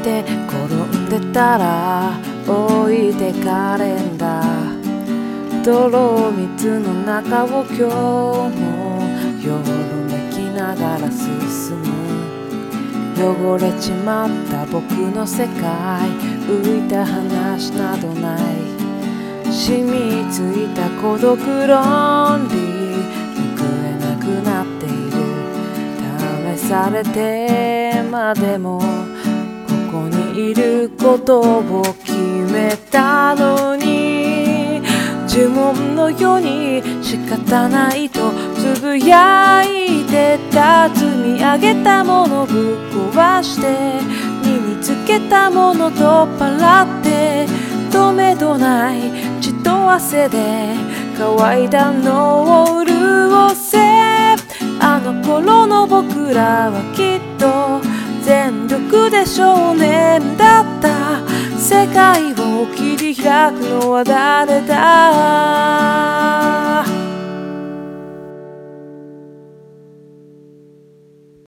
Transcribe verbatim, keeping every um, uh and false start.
て転んでたら置いてかれんだ。泥水の中を今日もよろめきながら進む。汚れちまった僕の世界、浮いた話などない。染みついた孤独論理、報えなくなっている。試されてまでもここにいることを決めたのに、呪文のように仕方ないとつぶやいてた。積み上げたものぶっ壊して身につけたもの取っ払って、止めどない血と汗で乾いたのを潤せ。あの頃の僕らはきっと全力で少年だった。世界を切り開くのは誰だ。